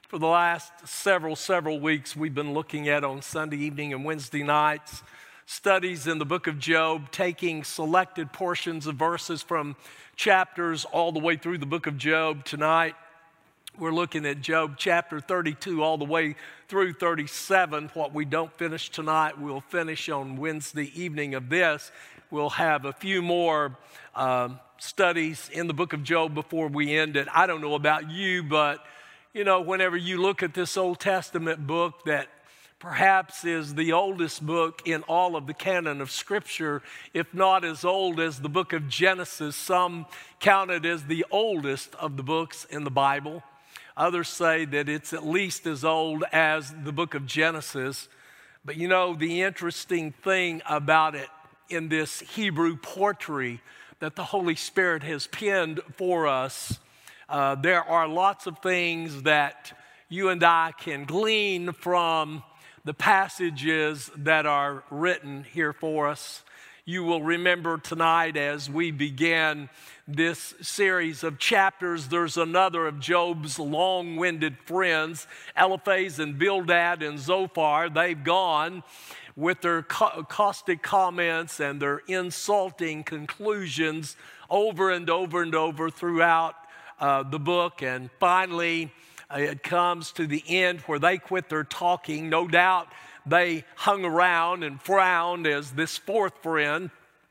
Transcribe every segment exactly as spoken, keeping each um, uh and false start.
For the last several, several weeks, we've been looking at on Sunday evening and Wednesday nights studies in the book of Job, taking selected portions of verses from chapters all the way through the book of Job. Tonight, we're looking at Job chapter thirty-two all the way through thirty-seven. What we don't finish tonight, we'll finish on Wednesday evening of this. We'll have a few more um, studies in the book of Job before we end it. I don't know about you, but you know, whenever you look at this Old Testament book that perhaps is the oldest book in all of the canon of Scripture, if not as old as the book of Genesis, some count it as the oldest of the books in the Bible. Others say that it's at least as old as the book of Genesis. But you know, the interesting thing about it in this Hebrew poetry that the Holy Spirit has penned for us, Uh, there are lots of things that you and I can glean from the passages that are written here for us. You will remember tonight as we began this series of chapters, there's another of Job's long-winded friends, Eliphaz and Bildad and Zophar. They've gone with their caustic comments and their insulting conclusions over and over and over throughout Uh, the book, and finally uh, it comes to the end where they quit their talking. No doubt they hung around and frowned as this fourth friend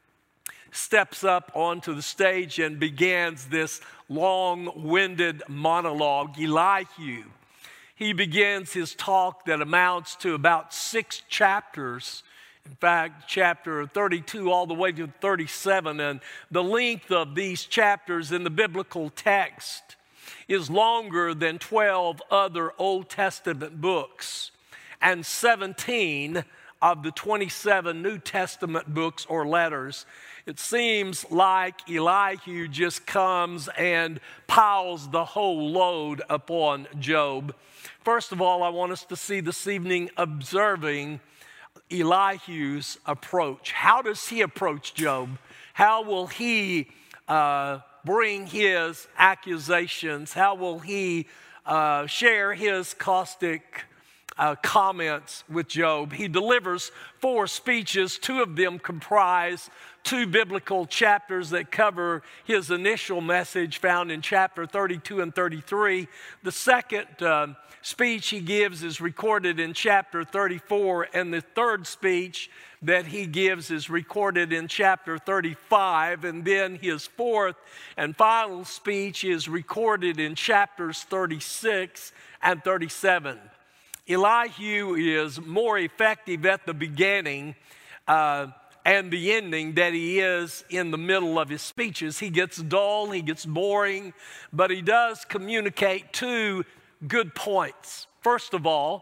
steps up onto the stage and begins this long-winded monologue, Elihu. He begins his talk that amounts to about six chapters. In fact, chapter thirty-two all the way to thirty-seven, and the length of these chapters in the biblical text is longer than twelve other Old Testament books and seventeen of the twenty-seven New Testament books or letters. It seems like Elihu just comes and piles the whole load upon Job. First of all, I want us to see this evening observing Elihu's approach. How does he approach Job? How will he uh, bring his accusations? How will he uh, share his caustic uh, comments with Job? He delivers four speeches. Two of them comprise two biblical chapters that cover his initial message found in chapter thirty-two and thirty-three. The second uh, speech he gives is recorded in chapter thirty-four, and the third speech that he gives is recorded in chapter thirty-five, and then his fourth and final speech is recorded in chapters thirty-six and thirty-seven. Elihu is more effective at the beginning uh, and the ending that he is in the middle of his speeches. He gets dull, he gets boring, but he does communicate two good points. First of all,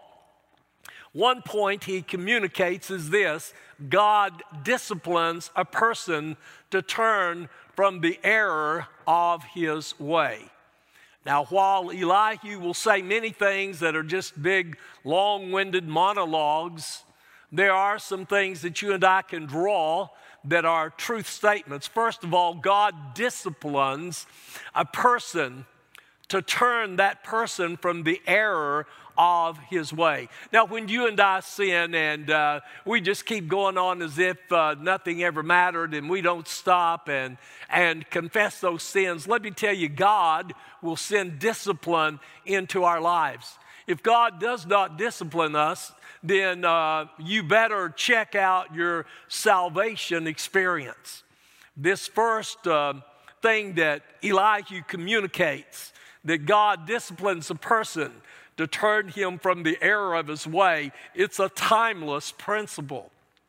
one point he communicates is this: God disciplines a person to turn from the error of his way. Now, while Elihu will say many things that are just big, long-winded monologues, there are some things that you and I can draw that are truth statements. First of all, God disciplines a person to turn that person from the error of his way. Now, when you and I sin and uh, we just keep going on as if uh, nothing ever mattered and we don't stop and, and confess those sins, let me tell you, God will send discipline into our lives. If God does not discipline us, then uh, you better check out your salvation experience. This first uh, thing that Elihu communicates, that God disciplines a person to turn him from the error of his way, it's a timeless principle.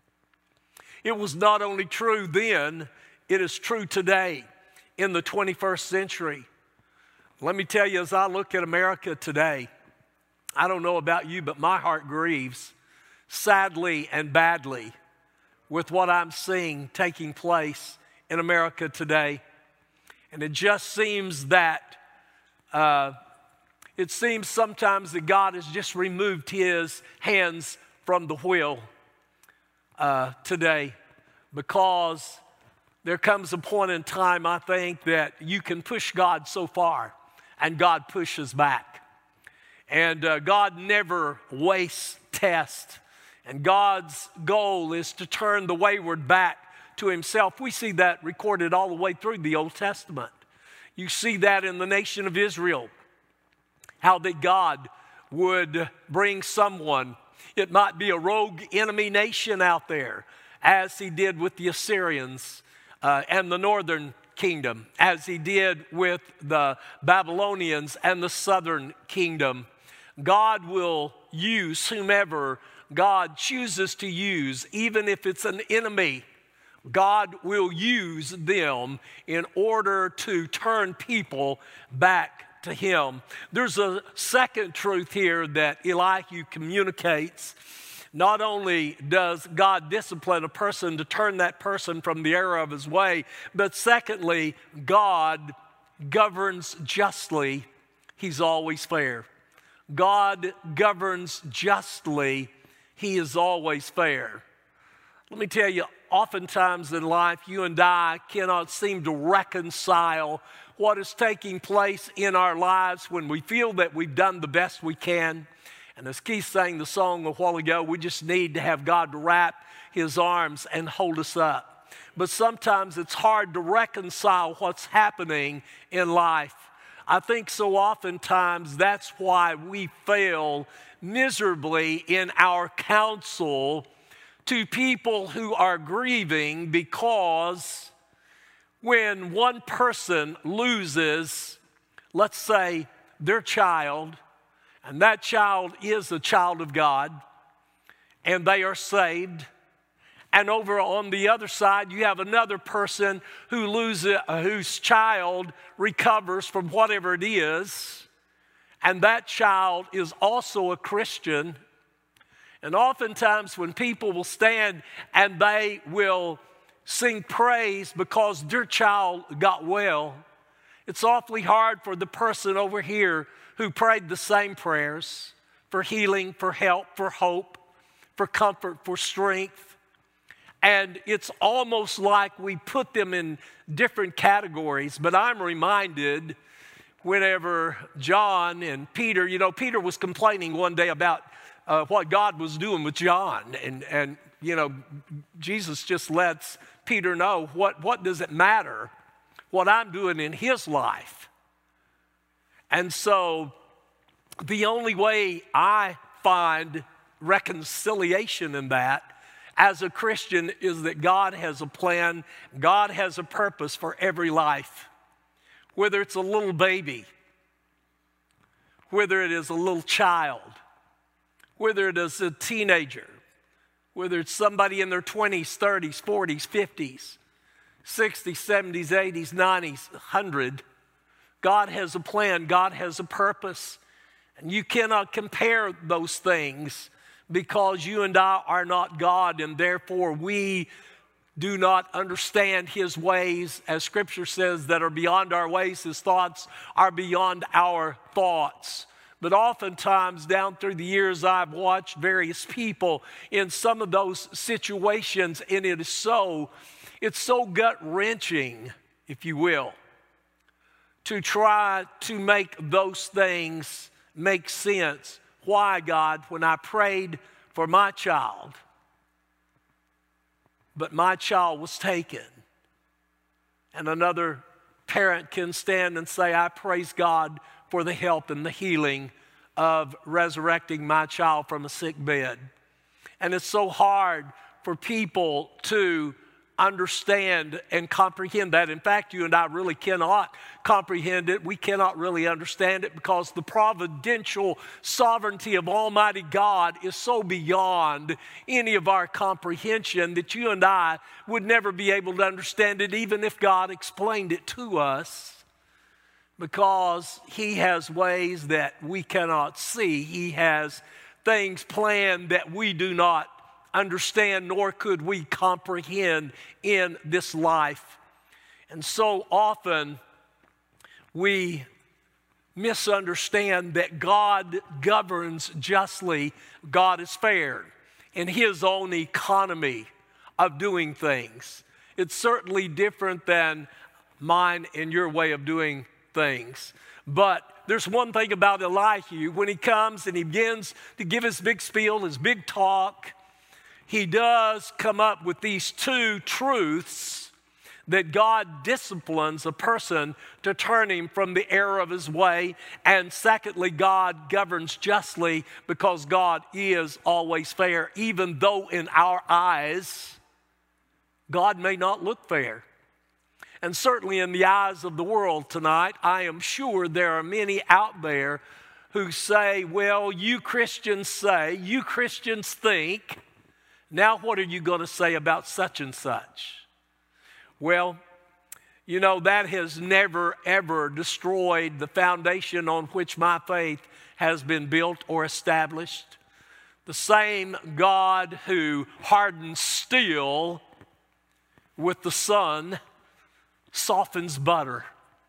It was not only true then, it is true today in the twenty-first century. Let me tell you, as I look at America today, I don't know about you, but my heart grieves sadly and badly with what I'm seeing taking place in America today. And it just seems that uh, it seems sometimes that God has just removed his hands from the wheel uh, today, because there comes a point in time, I think, that you can push God so far and God pushes back. And uh, God never wastes tests. And God's goal is to turn the wayward back to himself. We see that recorded all the way through the Old Testament. You see that in the nation of Israel, how that God would bring someone. It might be a rogue enemy nation out there, as he did with the Assyrians uh, and the northern kingdom, as he did with the Babylonians and the southern kingdom. God will use whomever God chooses to use, even if it's an enemy. God will use them in order to turn people back to him. There's a second truth here that Elihu communicates. Not only does God discipline a person to turn that person from the error of his way, but secondly, God governs justly. He's always fair. God governs justly. He is always fair. Let me tell you, oftentimes in life, you and I cannot seem to reconcile what is taking place in our lives when we feel that we've done the best we can. And as Keith sang the song a while ago, we just need to have God to wrap his arms and hold us up. But sometimes it's hard to reconcile what's happening in life. I think so oftentimes that's why we fail miserably in our counsel to people who are grieving, because when one person loses, let's say, their child, and that child is a child of God, and they are saved, and over on the other side, you have another person who loses, uh, whose child recovers from whatever it is, and that child is also a Christian. And oftentimes when people will stand and they will sing praise because their child got well, it's awfully hard for the person over here who prayed the same prayers for healing, for help, for hope, for comfort, for strength. And it's almost like we put them in different categories. But I'm reminded whenever John and Peter, you know, Peter was complaining one day about uh, what God was doing with John. And, and, you know, Jesus just lets Peter know, what, what does it matter what I'm doing in his life? And so the only way I find reconciliation in that as a Christian is that God has a plan, God has a purpose for every life. Whether it's a little baby, whether it is a little child, whether it is a teenager, whether it's somebody in their twenties, thirties, forties, fifties, sixties, seventies, eighties, nineties, one hundred, God has a plan, God has a purpose. And you cannot compare those things, because you and I are not God, and therefore we do not understand his ways, as Scripture says, that are beyond our ways. His thoughts are beyond our thoughts. But oftentimes down through the years, I've watched various people in some of those situations, and it is so, it's so gut-wrenching, if you will, to try to make those things make sense. Why, God, when I prayed for my child, but my child was taken, and another parent can stand and say, I praise God for the help and the healing of resurrecting my child from a sick bed. And it's so hard for people to understand and comprehend that. In fact, you and I really cannot comprehend it. We cannot really understand it, because the providential sovereignty of Almighty God is so beyond any of our comprehension that you and I would never be able to understand it, even if God explained it to us, because he has ways that we cannot see. He has things planned that we do not understand, nor could we comprehend in this life. And so often we misunderstand that God governs justly. God is fair in his own economy of doing things. It's certainly different than mine and your way of doing things. But there's one thing about Elihu. When he comes and he begins to give his big spiel, his big talk, he does come up with these two truths: that God disciplines a person to turn him from the error of his way, and secondly, God governs justly because God is always fair, even though in our eyes, God may not look fair. And certainly in the eyes of the world tonight, I am sure there are many out there who say, well, you Christians say, you Christians think, now what are you going to say about such and such? Well, you know, that has never, ever destroyed the foundation on which my faith has been built or established. The same God who hardens steel with the sun softens butter.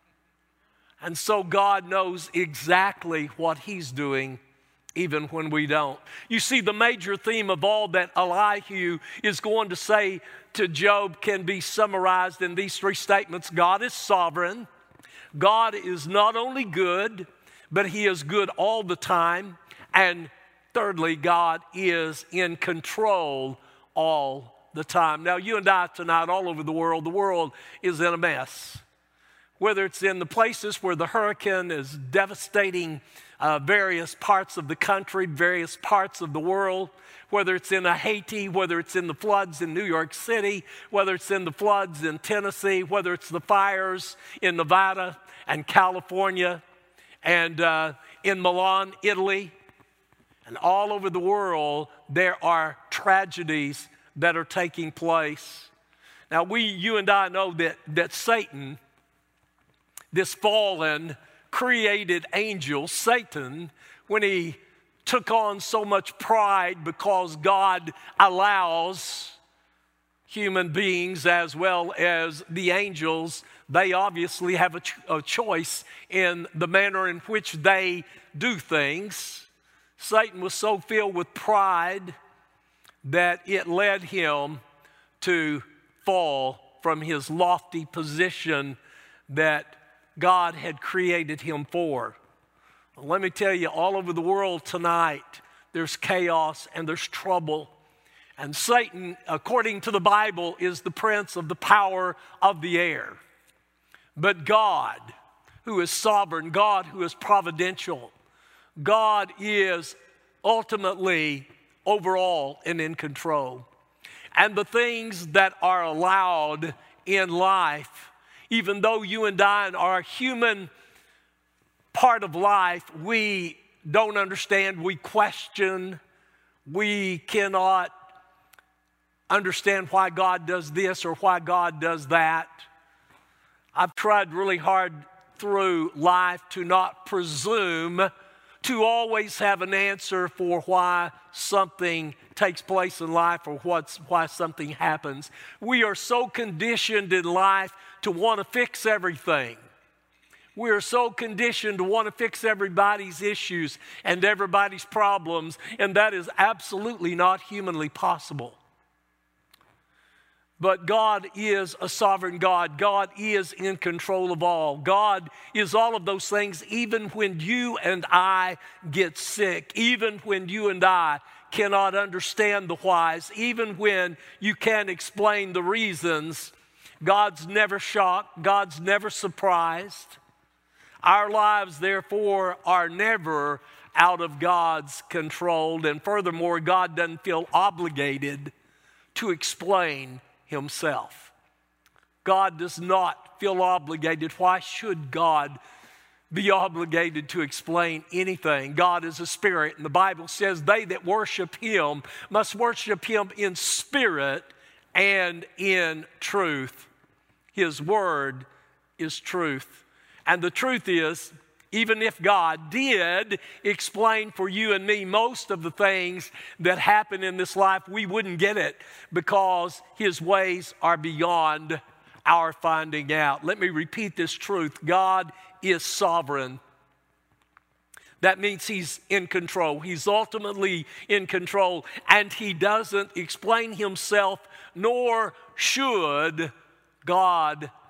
And so God knows exactly what he's doing, even when we don't. You see, the major theme of all that Elihu is going to say to Job can be summarized in these three statements. God is sovereign. God is not only good, but he is good all the time. And thirdly, God is in control all the time. Now, you and I tonight, all over the world, the world is in a mess. Whether it's in the places where the hurricane is devastating uh, various parts of the country, various parts of the world, whether it's in Haiti, whether it's in the floods in New York City, whether it's in the floods in Tennessee, whether it's the fires in Nevada and California, and uh, in Milan, Italy, and all over the world, there are tragedies that are taking place. Now, we, you and I know that, that Satan, this fallen, created angel, Satan, when he took on so much pride because God allows human beings as well as the angels, they obviously have a, ch- a choice in the manner in which they do things. Satan was so filled with pride that it led him to fall from his lofty position that God had created him for. Well, let me tell you, all over the world tonight, there's chaos and there's trouble. And Satan, according to the Bible, is the prince of the power of the air. But God, who is sovereign, God who is providential, God is ultimately overall and in control. And the things that are allowed in life, even though you and I are a human part of life, we don't understand, we question, we cannot understand why God does this or why God does that. I've tried really hard through life to not presume to always have an answer for why something takes place in life or what's, why something happens. We are so conditioned in life to want to fix everything. We are so conditioned to want to fix everybody's issues and everybody's problems, and that is absolutely not humanly possible. But God is a sovereign God. God is in control of all. God is all of those things even when you and I get sick, even when you and I cannot understand the whys, even when you can't explain the reasons. God's never shocked. God's never surprised. Our lives, therefore, are never out of God's control. And furthermore, God doesn't feel obligated to explain himself. God does not feel obligated. Why should God be obligated to explain anything? God is a spirit, and the Bible says they that worship him must worship him in spirit and in truth. His word is truth. And the truth is, even if God did explain for you and me most of the things that happen in this life, we wouldn't get it because his ways are beyond our finding out. Let me repeat this truth. God is sovereign. That means he's in control. He's ultimately in control, and he doesn't explain himself, nor should God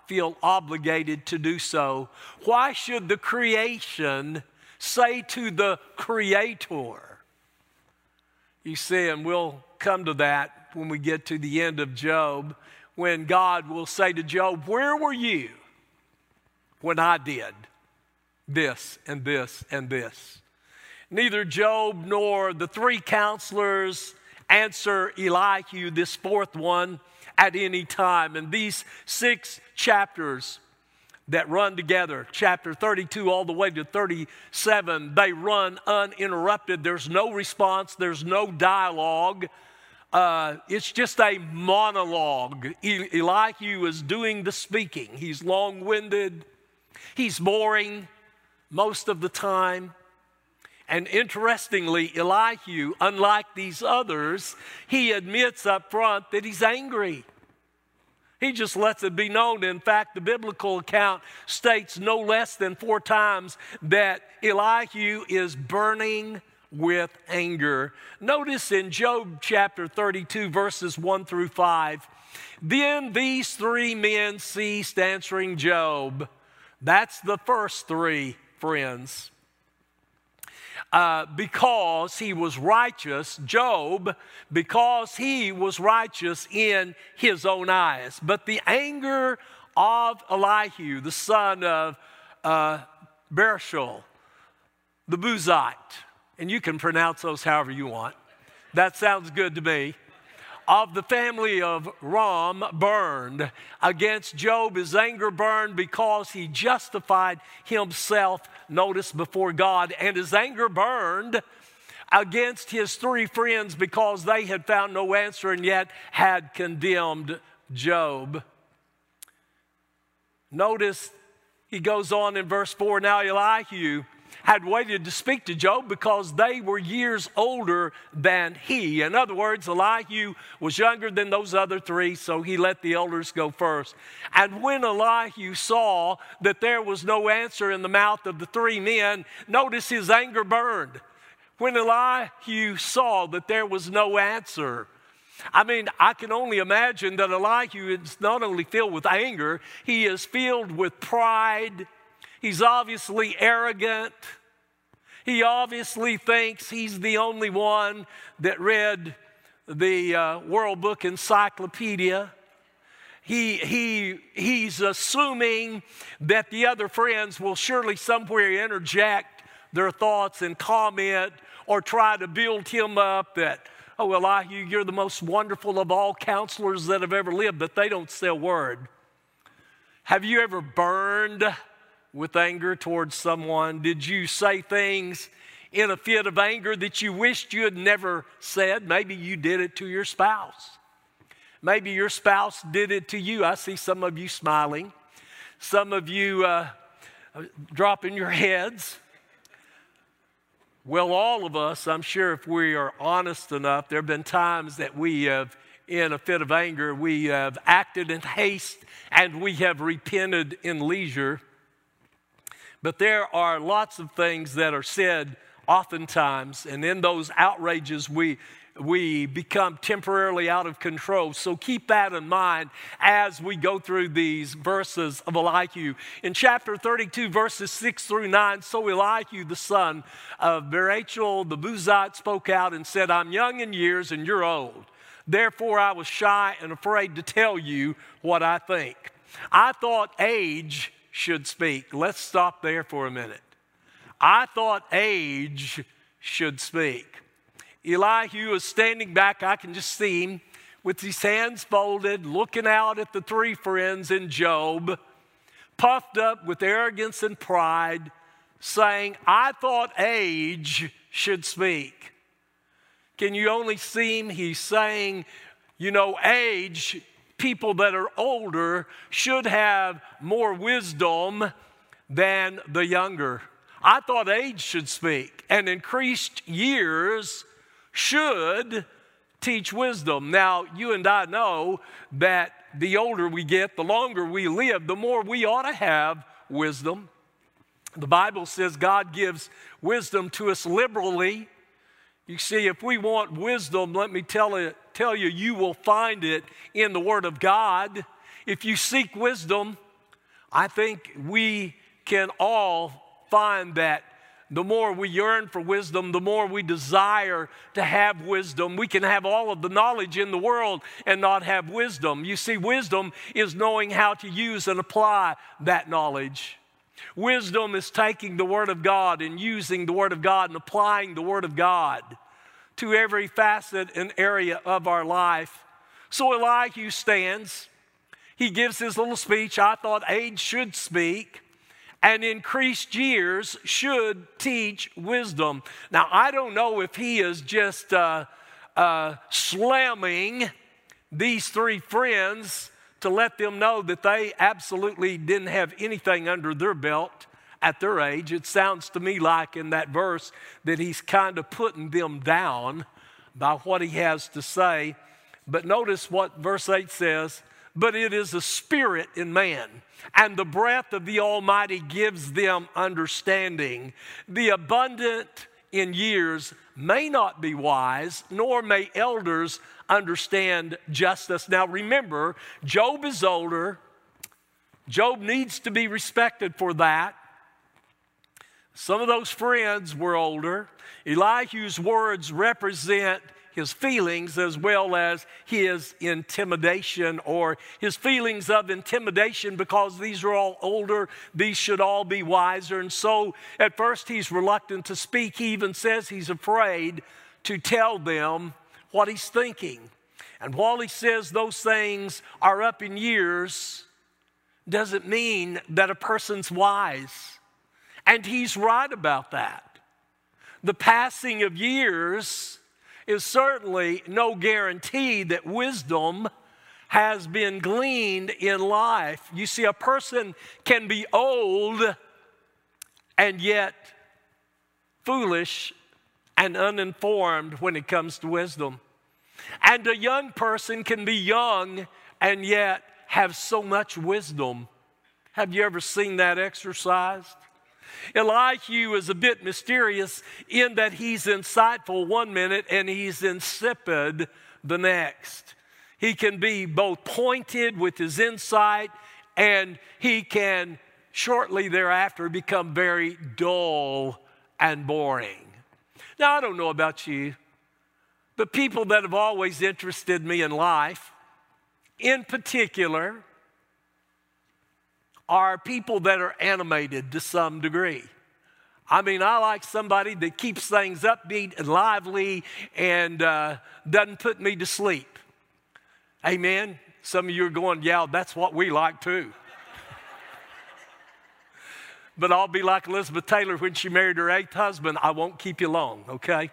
feel obligated to do so? Why should the creation say to the Creator? You see, and we'll come to that when we get to the end of Job, when God will say to Job, where were you when I did this and this and this? Neither Job nor the three counselors answer Elihu, this fourth one, at any time. And these six chapters that run together, chapter thirty-two all the way to thirty-seven, they run uninterrupted. There's no response. There's no dialogue. Uh, it's just a monologue. E- Elihu is doing the speaking. He's long-winded. He's boring most of the time. And interestingly, Elihu, unlike these others, he admits up front that he's angry. He just lets it be known. In fact, the biblical account states no less than four times that Elihu is burning with anger. Notice in Job chapter thirty-two, verses one through five, then these three men ceased answering Job. That's the first three, friends. Uh, because he was righteous, Job, because he was righteous in his own eyes. But the anger of Elihu, the son of uh, Bereshul, the Buzite, and you can pronounce those however you want. That sounds good to me. Of the family of Ram burned against Job. His anger burned because he justified himself, notice, before God. And his anger burned against his three friends because they had found no answer and yet had condemned Job. Notice he goes on in verse four, now Elihu had waited to speak to Job because they were years older than he. In other words, Elihu was younger than those other three, so he let the elders go first. And when Elihu saw that there was no answer in the mouth of the three men, notice his anger burned. When Elihu saw that there was no answer, I mean, I can only imagine that Elihu is not only filled with anger, he is filled with pride. He's obviously arrogant. He obviously thinks he's the only one that read the uh, World Book Encyclopedia. He, he, he's assuming that the other friends will surely somewhere interject their thoughts and comment or try to build him up that, oh, Elihu, you're the most wonderful of all counselors that have ever lived, but they don't say a word. Have you ever burned with anger towards someone? Did you say things in a fit of anger that you wished you had never said? Maybe you did it to your spouse. Maybe your spouse did it to you. I see some of you smiling. Some of you uh, dropping your heads. Well, all of us, I'm sure if we are honest enough, there have been times that we have, in a fit of anger, we have acted in haste and we have repented in leisure. But there are lots of things that are said oftentimes, and in those outrages we, we become temporarily out of control. So keep that in mind as we go through these verses of Elihu. In chapter thirty-two, verses six through nine, so Elihu, the son of Bereshul, the Buzite, spoke out and said, I'm young in years and you're old. Therefore I was shy and afraid to tell you what I think. I thought age should speak. Let's stop there for a minute. I thought age should speak. Elihu is standing back. I can just see him with his hands folded, looking out at the three friends in Job, puffed up with arrogance and pride, saying, I thought age should speak. Can you only see him? He's saying, you know, age, people that are older should have more wisdom than the younger. I thought age should speak, and increased years should teach wisdom. Now, you and I know that the older we get, the longer we live, the more we ought to have wisdom. The Bible says God gives wisdom to us liberally. You see, if we want wisdom, let me tell you, tell you, you will find it in the Word of God. If you seek wisdom, I think we can all find that the more we yearn for wisdom, the more we desire to have wisdom. We can have all of the knowledge in the world and not have wisdom. You see, wisdom is knowing how to use and apply that knowledge. Wisdom is taking the Word of God and using the Word of God and applying the Word of God to every facet and area of our life. So Elihu stands. He gives his little speech. I thought age should speak, and increased years should teach wisdom. Now, I don't know if he is just uh, uh, slamming these three friends to let them know that they absolutely didn't have anything under their belt at their age. It sounds to me like in that verse that he's kind of putting them down by what he has to say. But notice what verse eight says, but it is a spirit in man, and the breath of the Almighty gives them understanding. The abundant in years may not be wise, nor may elders understand justice. Now remember, Job is older. Job needs to be respected for that. Some of those friends were older. Elihu's words represent his feelings as well as his intimidation, or his feelings of intimidation, because these are all older. These should all be wiser. And so at first he's reluctant to speak. He even says he's afraid to tell them what he's thinking. And while he says those things are up in years, doesn't mean that a person's wise. And he's right about that. The passing of years is certainly no guarantee that wisdom has been gleaned in life. You see, a person can be old and yet foolish and uninformed when it comes to wisdom. And a young person can be young and yet have so much wisdom. Have you ever seen that exercised? Elihu is a bit mysterious in that he's insightful one minute and he's insipid the next. He can be both pointed with his insight, and he can shortly thereafter become very dull and boring. Now, I don't know about you, but people that have always interested me in life, in particular, are people that are animated to some degree. I mean, I like somebody that keeps things upbeat and lively and uh, doesn't put me to sleep. Amen? Some of you are going, yeah, that's what we like too. But I'll be like Elizabeth Taylor when she married her eighth husband. I won't keep you long, okay?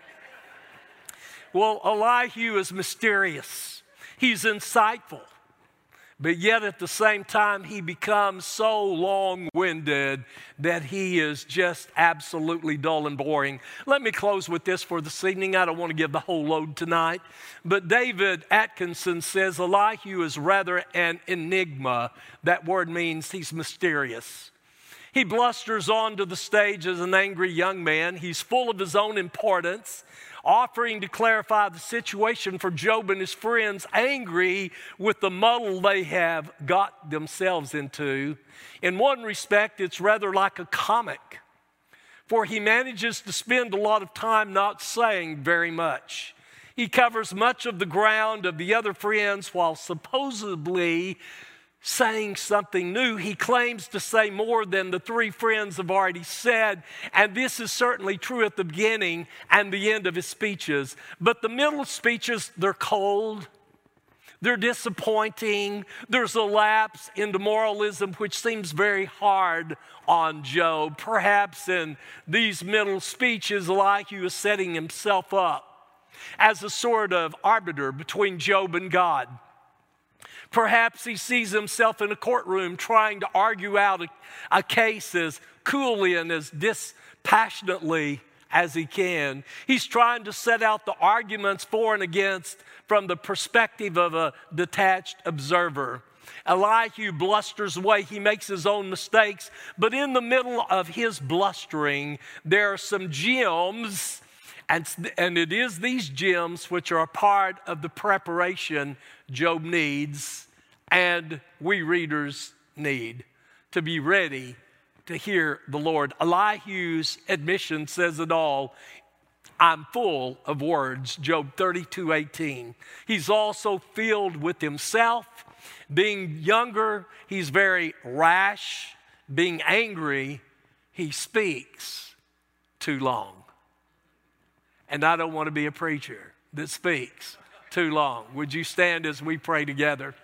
Well, Elihu is mysterious. He's insightful. But yet at the same time, he becomes so long-winded that he is just absolutely dull and boring. Let me close with this for this evening. I don't want to give the whole load tonight. But David Atkinson says Elihu is rather an enigma. That word means he's mysterious. He blusters onto the stage as an angry young man. He's full of his own importance, offering to clarify the situation for Job and his friends, angry with the muddle they have got themselves into. In one respect, it's rather like a comic, for he manages to spend a lot of time not saying very much. He covers much of the ground of the other friends while supposedly saying something new. He claims to say more than the three friends have already said, and this is certainly true at the beginning and the end of his speeches. But the middle speeches, they're cold, they're disappointing, there's a lapse into moralism which seems very hard on Job. Perhaps in these middle speeches, Elihu is setting himself up as a sort of arbiter between Job and God. Perhaps he sees himself in a courtroom trying to argue out a, a case as coolly and as dispassionately as he can. He's trying to set out the arguments for and against from the perspective of a detached observer. Elihu blusters away. He makes his own mistakes. But in the middle of his blustering, there are some gems, and, and it is these gems which are a part of the preparation Job needs and we readers need to be ready to hear the Lord. Elihu's admission says it all. I'm full of words, Job thirty-two eighteen. He's also filled with himself. Being younger, he's very rash. Being angry, he speaks too long. And I don't want to be a preacher that speaks too long. Would you stand as we pray together?